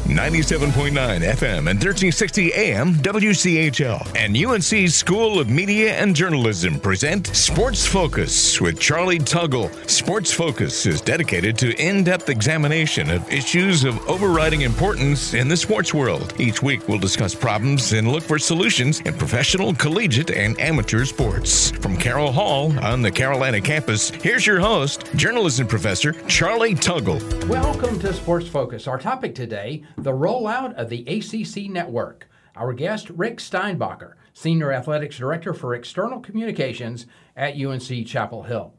97.9 FM and 1360 AM WCHL and UNC School of Media and Journalism present Sports Focus with Charlie Tuggle. Sports Focus is dedicated to in-depth examination of issues of overriding importance in the sports world. Each week we'll discuss problems and look for solutions in professional, collegiate, and amateur sports. From Carroll Hall on the Carolina campus, here's your host, journalism professor Charlie Tuggle. Welcome to Sports Focus. Our topic today, the rollout of the ACC Network. Our guest, Rick Steinbacher, Senior Athletics Director for External Communications at UNC Chapel Hill.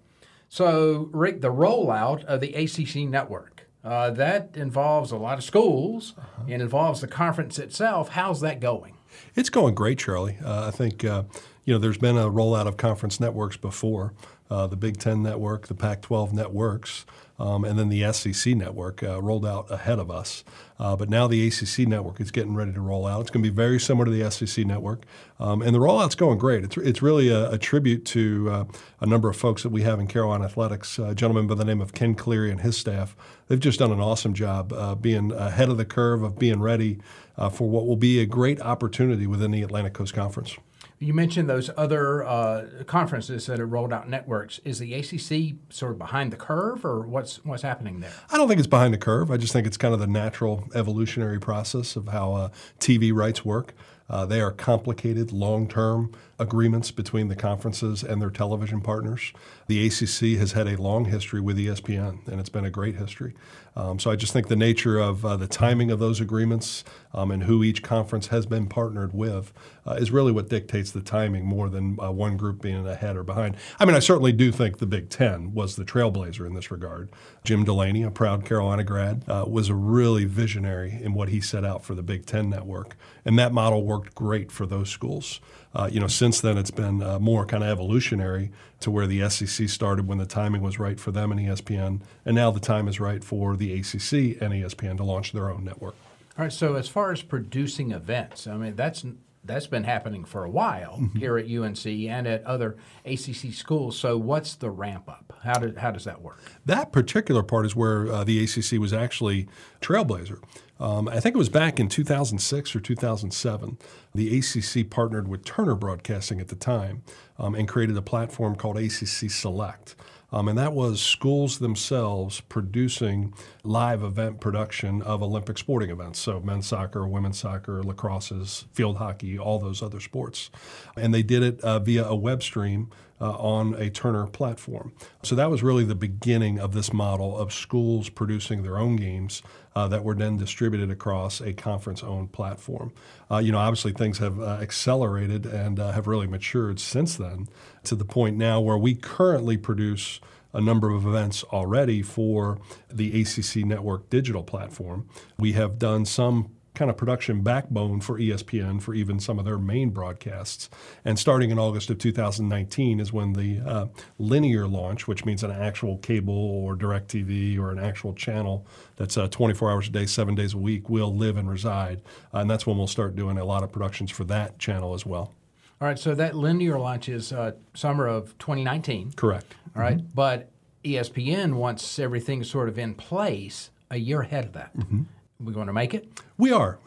So, Rick, the rollout of the ACC Network, that involves a lot of schools and involves the conference itself. How's that going? It's going great, Charlie. I think, there's been a rollout of conference networks before, the Big Ten Network, the Pac-12 networks, and then the SEC network rolled out ahead of us. But now the ACC network is getting ready to roll out. It's going to be very similar to the SEC network. And the rollout's going great. It's really a tribute to a number of folks that we have in Carolina Athletics, a gentleman by the name of Ken Cleary and his staff. They've just done an awesome job being ahead of the curve, of being ready for what will be a great opportunity within the Atlantic Coast Conference. You mentioned those other conferences that have rolled out networks. Is the ACC sort of behind the curve, or what's happening there? I don't think it's behind the curve. I just think it's kind of the natural evolutionary process of how TV rights work. They are complicated, long-term agreements between the conferences and their television partners. The ACC has had a long history with ESPN, and it's been a great history. So I just think the nature of the timing of those agreements and who each conference has been partnered with is really what dictates the timing more than one group being ahead or behind. I mean, I certainly do think the Big Ten was the trailblazer in this regard. Jim Delaney, a proud Carolina grad, was a really visionary in what he set out for the Big Ten network, and that model worked great for those schools. Since then, it's been more kind of evolutionary to where the SEC started when the timing was right for them and ESPN, and now the time is right for the ACC and ESPN to launch their own network. All right, so as far as producing events, I mean, that's been happening for a while here at UNC and at other ACC schools. So what's the ramp up? How does that work? That particular part is where the ACC was actually trailblazer. I think it was back in 2006 or 2007. The ACC partnered with Turner Broadcasting at the time and created a platform called ACC Select. And that was schools themselves producing live event production of Olympic sporting events. So men's soccer, women's soccer, lacrosse, field hockey, all those other sports. And they did it via a web stream on a Turner platform. So that was really the beginning of this model of schools producing their own games that were then distributed across a conference-owned platform. Obviously things have accelerated and have really matured since then to the point now where we currently produce a number of events already for the ACC Network digital platform. We have done some kind of production backbone for ESPN for even some of their main broadcasts. And starting in August of 2019 is when the linear launch, which means an actual cable or DirecTV or an actual channel that's 24 hours a day, 7 days a week, will live and reside. And that's when we'll start doing a lot of productions for that channel as well. All right, so that linear launch is summer of 2019. Correct. All right, but ESPN wants everything sort of in place a year ahead of that. We going to make it? We are.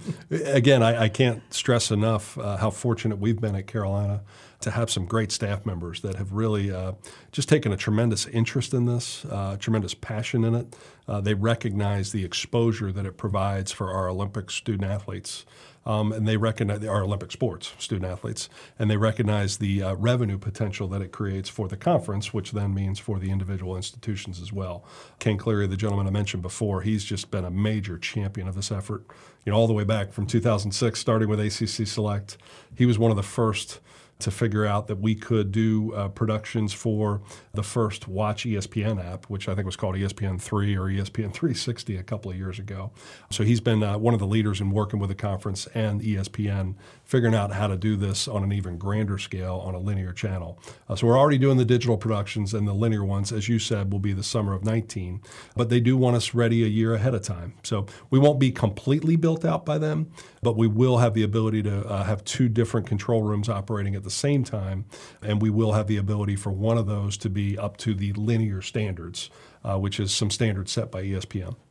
Again, I can't stress enough how fortunate we've been at Carolina to have some great staff members that have really just taken a tremendous interest in this, tremendous passion in it. They recognize the exposure that it provides for our Olympic student athletes. And they recognize our Olympic sports student athletes, and they recognize the revenue potential that it creates for the conference, which then means for the individual institutions as well. Ken Cleary, the gentleman I mentioned before, he's just been a major champion of this effort. All the way back from 2006, starting with ACC Select, he was one of the first to figure out that we could do productions for the first Watch ESPN app, which I think was called ESPN 3 or ESPN 360 a couple of years ago. So he's been one of the leaders in working with the conference and ESPN, figuring out how to do this on an even grander scale on a linear channel. So we're already doing the digital productions, and the linear ones, as you said, will be the summer of 19. But they do want us ready a year ahead of time. So we won't be completely built out by then, but we will have the ability to have two different control rooms operating at the same time, and we will have the ability for one of those to be up to the linear standards, which is some standards set by ESPN.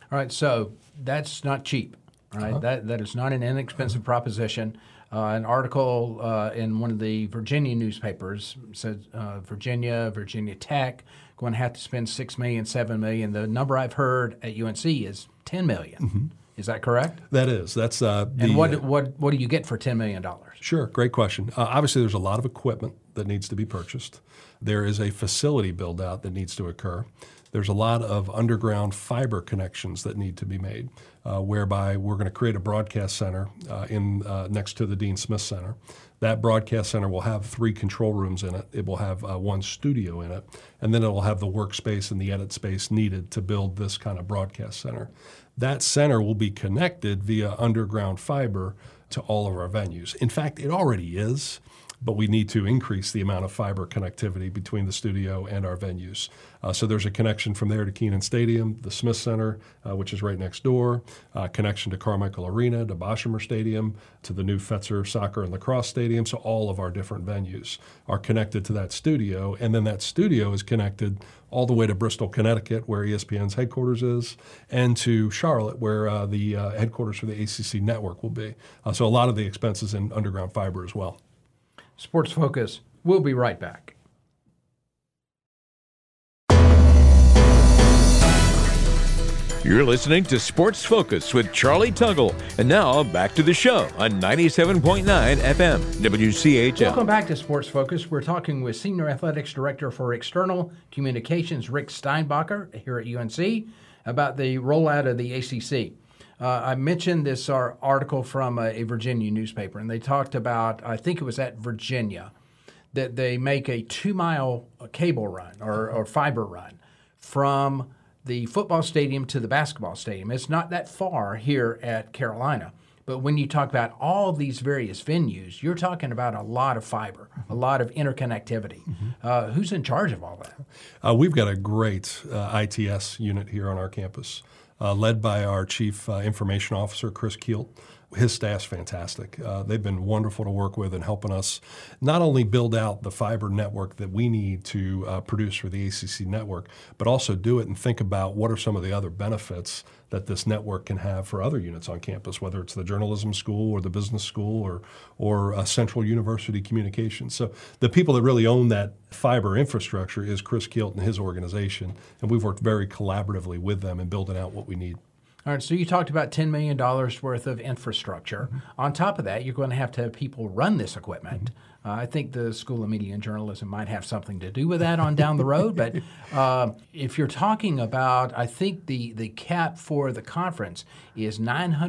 All right, so that's not cheap. All right, that is not an inexpensive proposition. An article in one of the Virginia newspapers said Virginia Tech going to have to spend $6 million, $7 million. The number I've heard at UNC is $10 million. Mm-hmm. Is that correct? That is. That's and what do you get for $10 million? Sure, great question. Obviously, there's a lot of equipment that needs to be purchased. There is a facility build out that needs to occur. There's a lot of underground fiber connections that need to be made, whereby we're going to create a broadcast center next to the Dean Smith Center. That broadcast center will have 3 control rooms in it. It will have 1 studio in it, and then it will have the workspace and the edit space needed to build this kind of broadcast center. That center will be connected via underground fiber to all of our venues. In fact, it already is, but we need to increase the amount of fiber connectivity between the studio and our venues. So there's a connection from there to Kenan Stadium, the Smith Center, which is right next door, connection to Carmichael Arena, to Boshemer Stadium, to the new Fetzer Soccer and Lacrosse Stadium. So all of our different venues are connected to that studio, and then that studio is connected all the way to Bristol, Connecticut, where ESPN's headquarters is, and to Charlotte, where the headquarters for the ACC network will be. So a lot of the expenses in underground fiber as well. Sports Focus. We'll be right back. You're listening to Sports Focus with Charlie Tuggle. And now back to the show on 97.9 FM WCHL. Welcome back to Sports Focus. We're talking with Senior Athletics Director for External Communications, Rick Steinbacher, here at UNC, about the rollout of the ACC. I mentioned this article from a Virginia newspaper, and they talked about, I think it was at Virginia, that they make a 2-mile cable run or fiber run from the football stadium to the basketball stadium. It's not that far here at Carolina. But when you talk about all these various venues, you're talking about a lot of fiber, a lot of interconnectivity. Mm-hmm. Who's in charge of all that? We've got a great ITS unit here on our campus, led by our Chief Information Officer, Chris Kielt. His staff's fantastic. They've been wonderful to work with in helping us not only build out the fiber network that we need to produce for the ACC network, but also do it and think about what are some of the other benefits that this network can have for other units on campus, whether it's the journalism school or the business school or Central University Communications. So the people that really own that fiber infrastructure is Chris Kielt and his organization, and we've worked very collaboratively with them in building out what we need. All right, so you talked about $10 million worth of infrastructure. Mm-hmm. On top of that, you're going to have people run this equipment. Mm-hmm. I think the School of Media and Journalism might have something to do with that on down the road. But if you're talking about, I think the cap for the conference is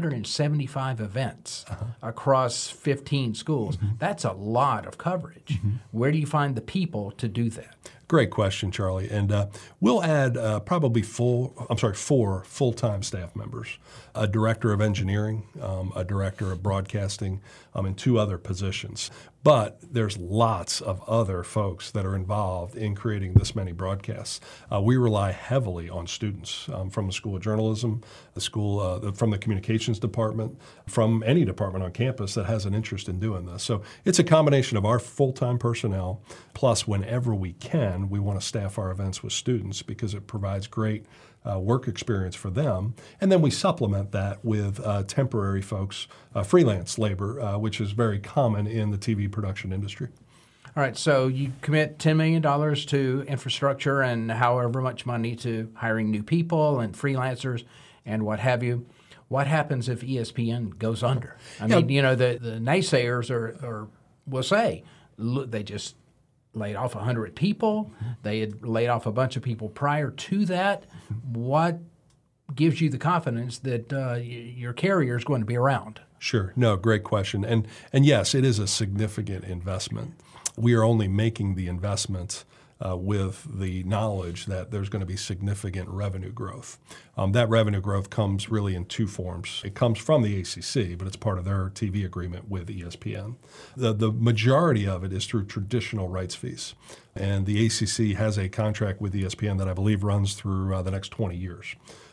975 events across 15 schools. Mm-hmm. That's a lot of coverage. Mm-hmm. Where do you find the people to do that? Great question, Charlie. And we'll add probably 4 full-time staff members, a director of engineering, a director of broadcasting, and 2 other positions. But there's lots of other folks that are involved in creating this many broadcasts. We rely heavily on students from the School of Journalism, the school from the communications department, from any department on campus that has an interest in doing this. So it's a combination of our full-time personnel, plus whenever we can, we want to staff our events with students because it provides great work experience for them. And then we supplement that with temporary folks, freelance labor, which is very common in the TV production industry. All right, so you commit $10 million to infrastructure and however much money to hiring new people and freelancers and what have you. What happens if ESPN goes under? I mean, the naysayers will say, look, they just laid off 100 people. They had laid off a bunch of people prior to that. What gives you the confidence that your carrier is going to be around? Sure. No, great question. And yes, it is a significant investment. We are only making the investment with the knowledge that there's going to be significant revenue growth. That revenue growth comes really in 2 forms. It comes from the ACC, but it's part of their TV agreement with ESPN. The majority of it is through traditional rights fees. And the ACC has a contract with ESPN that I believe runs through the next 20 years.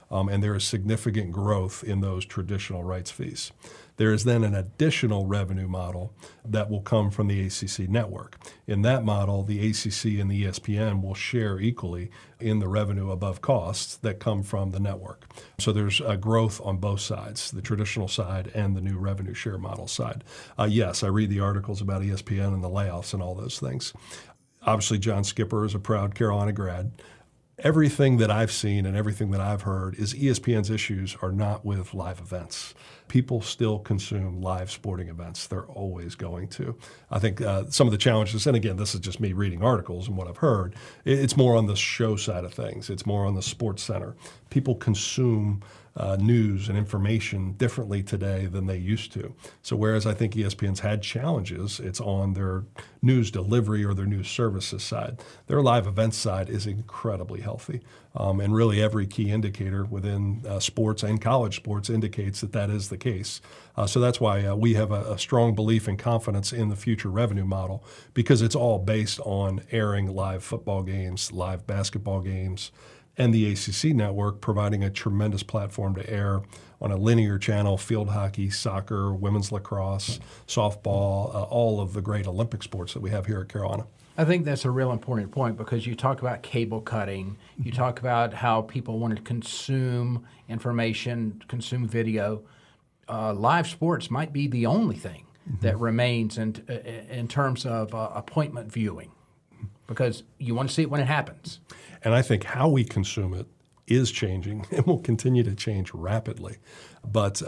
and there is significant growth in those traditional rights fees. There is then an additional revenue model that will come from the ACC network. In that model, the ACC and the ESPN will share equally in the revenue above costs that come from the network. So there's a growth on both sides, the traditional side and the new revenue share model side. Yes, I read the articles about ESPN and the layoffs and all those things. Obviously, John Skipper is a proud Carolina grad. Everything that I've seen and everything that I've heard is ESPN's issues are not with live events. People still consume live sporting events. They're always going to. I think some of the challenges, and again, this is just me reading articles and what I've heard, it's more on the show side of things. It's more on the sports center. People consume news and information differently today than they used to. So whereas I think ESPN's had challenges, it's on their news delivery or their news services side. Their live events side is incredibly healthy. And really every key indicator within sports and college sports indicates that that is the case. So that's why we have a strong belief and confidence in the future revenue model, because it's all based on airing live football games, live basketball games, and the ACC network providing a tremendous platform to air on a linear channel, field hockey, soccer, women's lacrosse, softball, all of the great Olympic sports that we have here at Carolina. I think that's a real important point, because you talk about cable cutting, you talk about how people want to consume information, consume video. Live sports might be the only thing that remains in terms of appointment viewing, because you want to see it when it happens. And I think how we consume it is changing and will continue to change rapidly. But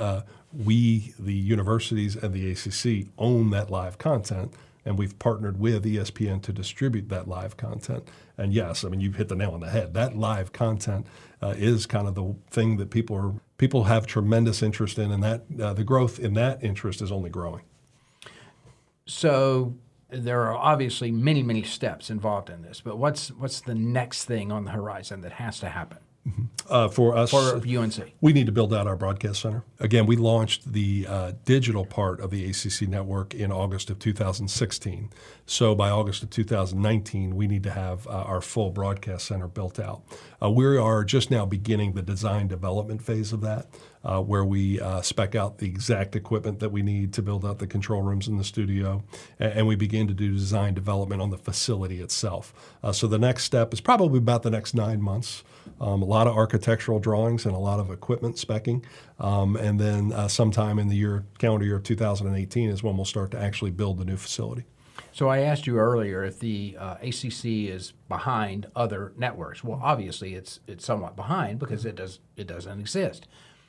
we, the universities and the ACC, own that live content, and we've partnered with ESPN to distribute that live content. And yes, I mean, you've hit the nail on the head. That live content is kind of the thing that people have tremendous interest in, and that the growth in that interest is only growing. So there are obviously many, many steps involved in this, but what's the next thing on the horizon that has to happen? For us, for UNC, we need to build out our broadcast center. Again, we launched the digital part of the ACC network in August of 2016. So by August of 2019, we need to have our full broadcast center built out. We are just now beginning the design development phase of that, where we spec out the exact equipment that we need to build out the control rooms in the studio, and we begin to do design development on the facility itself. So the next step is probably about the next 9 months. A lot of architectural drawings and a lot of equipment specing. And then sometime in the calendar year of 2018 is when we'll start to actually build the new facility. So I asked you earlier if the ACC is behind other networks. Well, obviously it's somewhat behind because it doesn't exist.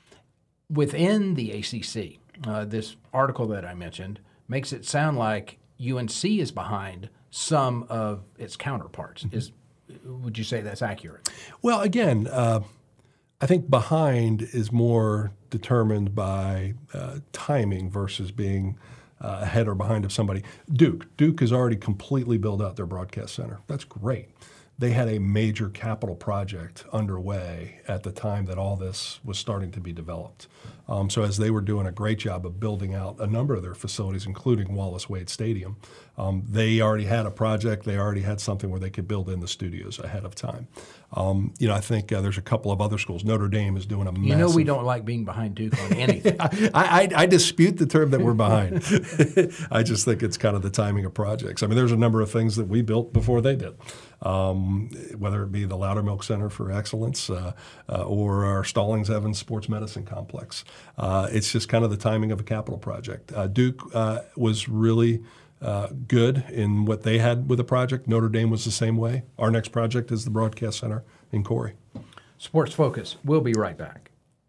Within the ACC, this article that I mentioned makes it sound like UNC is behind some of its counterparts. Would you say that's accurate? Well, again, I think behind is more determined by timing versus being ahead or behind of somebody. Duke has already completely built out their broadcast center. That's great. They had a major capital project underway at the time that all this was starting to be developed. So as they were doing a great job of building out a number of their facilities, including Wallace Wade Stadium, they already had a project. They already had something where they could build in the studios ahead of time. I think there's a couple of other schools. Notre Dame is doing a massive... You know we don't like being behind Duke on anything. I dispute the term that we're behind. I just think it's kind of the timing of projects. I mean, there's a number of things that we built before they did. Whether it be the Loudermilk Center for Excellence or our Stallings Evans Sports Medicine Complex. It's just kind of the timing of a capital project. Duke was really good in what they had with the project. Notre Dame was the same way. Our next project is the Broadcast Center in Corey. Sports Focus. We'll be right back.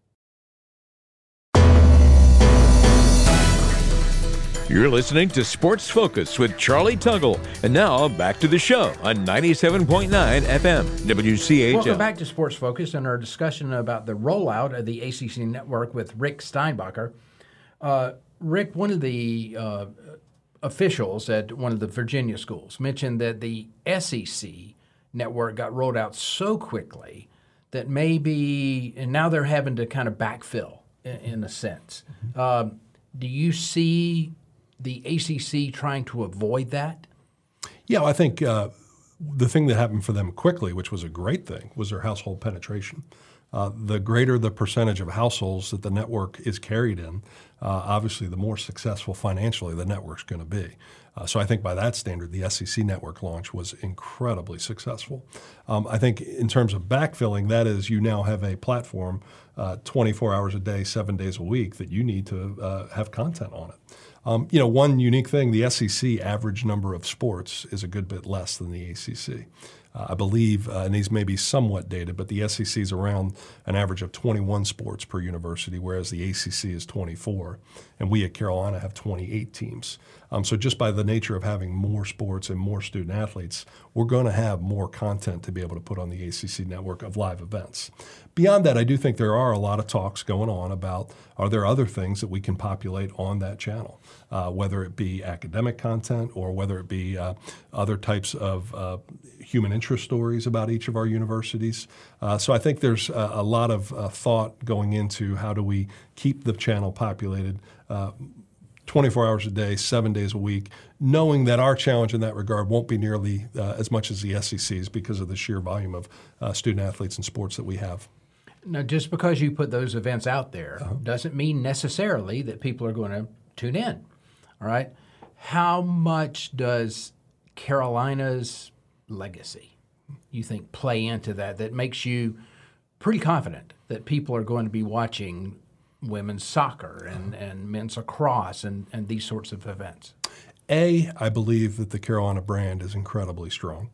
You're listening to Sports Focus with Charlie Tuggle. And now back to the show on 97.9 FM, WCHL. Welcome back to Sports Focus and our discussion about the rollout of the ACC network with Rick Steinbacher. Rick, one of the officials at one of the Virginia schools mentioned that the SEC network got rolled out so quickly that and now they're having to kind of backfill in a sense. Do you see the ACC trying to avoid that? Yeah, I think the thing that happened for them quickly, which was a great thing, was their household penetration. the greater the percentage of households that the network is carried in, obviously the more successful financially the network's going to be. So I think by that standard, the SEC network launch was incredibly successful. I think in terms of backfilling, that is, you now have a platform 24 hours a day, 7 days a week that you need to have content on it. One unique thing, the SEC average number of sports is a good bit less than the ACC. I believe, and these may be somewhat dated, but the SEC is around an average of 21 sports per university, whereas the ACC is 24, and we at Carolina have 28 teams. So just by the nature of having more sports and more student athletes, we're going to have more content to be able to put on the ACC network of live events. Beyond that, I do think there are a lot of talks going on about, are there other things that we can populate on that channel, whether it be academic content or whether it be other types of human interest stories about each of our universities. So I think there's a lot of thought going into how do we keep the channel populated 24 hours a day, 7 days a week, knowing that our challenge in that regard won't be nearly as much as the SEC's because of the sheer volume of student athletes and sports that we have. Now, just because you put those events out there doesn't mean necessarily that people are going to tune in, all right? How much does Carolina's legacy, you think, play into that makes you pretty confident that people are going to be watching women's soccer and men's lacrosse and these sorts of events? I believe that the Carolina brand is incredibly strong,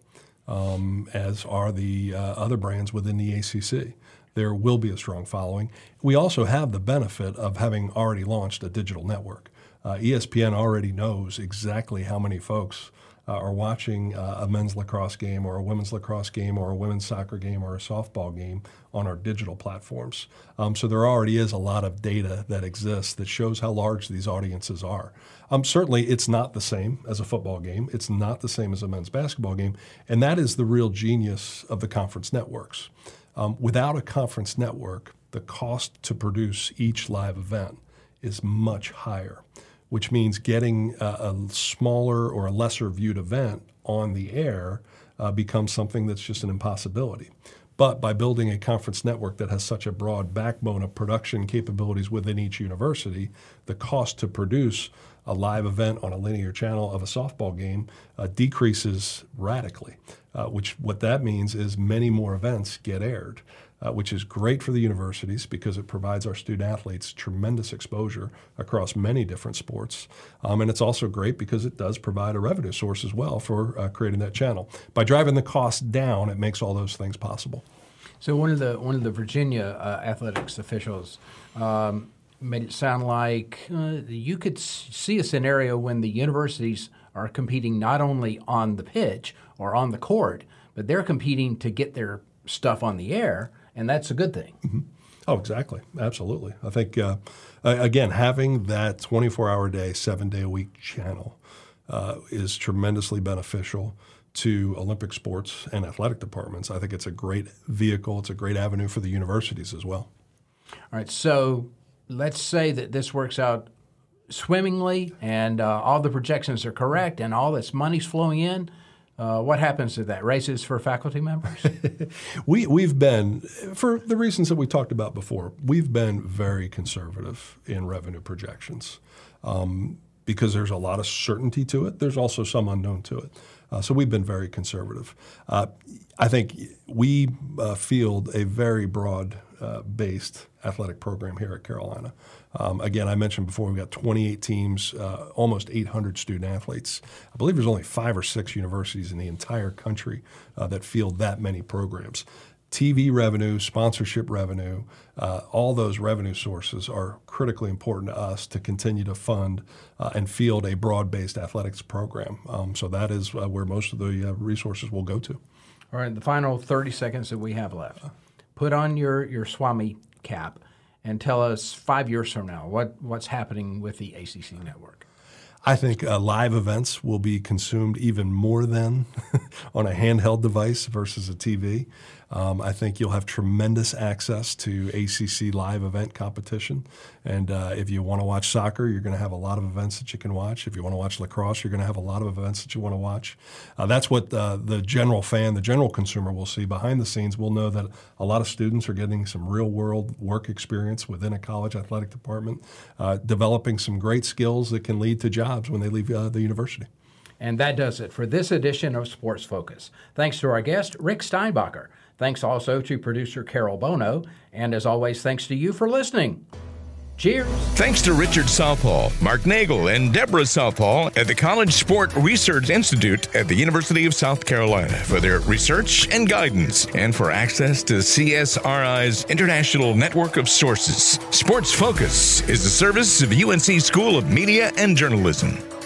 as are the other brands within the ACC. There will be a strong following. We also have the benefit of having already launched a digital network. ESPN already knows exactly how many folks are watching a men's lacrosse game or a women's lacrosse game or a women's soccer game or a softball game on our digital platforms. So there already is a lot of data that exists that shows how large these audiences are. Certainly it's not the same as a football game. It's not the same as a men's basketball game. And that is the real genius of the conference networks. Without a conference network, the cost to produce each live event is much higher, which means getting a smaller or a lesser viewed event on the air becomes something that's just an impossibility. But by building a conference network that has such a broad backbone of production capabilities within each university, the cost to produce a live event on a linear channel of a softball game decreases radically, what that means is many more events get aired. Which is great for the universities because it provides our student athletes tremendous exposure across many different sports. And it's also great because it does provide a revenue source as well for creating that channel. By driving the cost down, it makes all those things possible. So one of the Virginia athletics officials made it sound like you could see a scenario when the universities are competing not only on the pitch or on the court, but they're competing to get their stuff on the air. And that's a good thing. Mm-hmm. Oh, exactly. Absolutely. I think, again, having that 24-hour day, 7-day-a-week channel is tremendously beneficial to Olympic sports and athletic departments. I think it's a great vehicle. It's a great avenue for the universities as well. All right. So let's say that this works out swimmingly and all the projections are correct and all this money's flowing in. What happens to that? Raises for faculty members? We've been, for the reasons that we talked about before, we've been very conservative in revenue projections because there's a lot of certainty to it. There's also some unknown to it. So we've been very conservative. I think we field a very broad-based athletic program here at Carolina. Again, I mentioned before, we've got 28 teams, almost 800 student athletes. I believe there's only 5 or 6 universities in the entire country that field that many programs. TV revenue, sponsorship revenue, all those revenue sources are critically important to us to continue to fund and field a broad-based athletics program. So that is where most of the resources will go to. All right, the final 30 seconds that we have left. Put on your Swami cap and tell us 5 years from now what's happening with the ACC network. I think live events will be consumed even more than on a handheld device versus a TV. I think you'll have tremendous access to ACC live event competition. And if you want to watch soccer, you're going to have a lot of events that you can watch. If you want to watch lacrosse, you're going to have a lot of events that you want to watch. That's what the general fan, the general consumer will see. Behind the scenes, we'll know that a lot of students are getting some real-world work experience within a college athletic department, developing some great skills that can lead to jobs when they leave the university. And that does it for this edition of Sports Focus. Thanks to our guest, Rick Steinbacher. Thanks also to producer Carol Bono. And as always, thanks to you for listening. Cheers. Thanks to Richard Southall, Mark Nagel, and Deborah Southall at the College Sport Research Institute at the University of South Carolina for their research and guidance, and for access to CSRI's international network of sources. Sports Focus is the service of UNC School of Media and Journalism.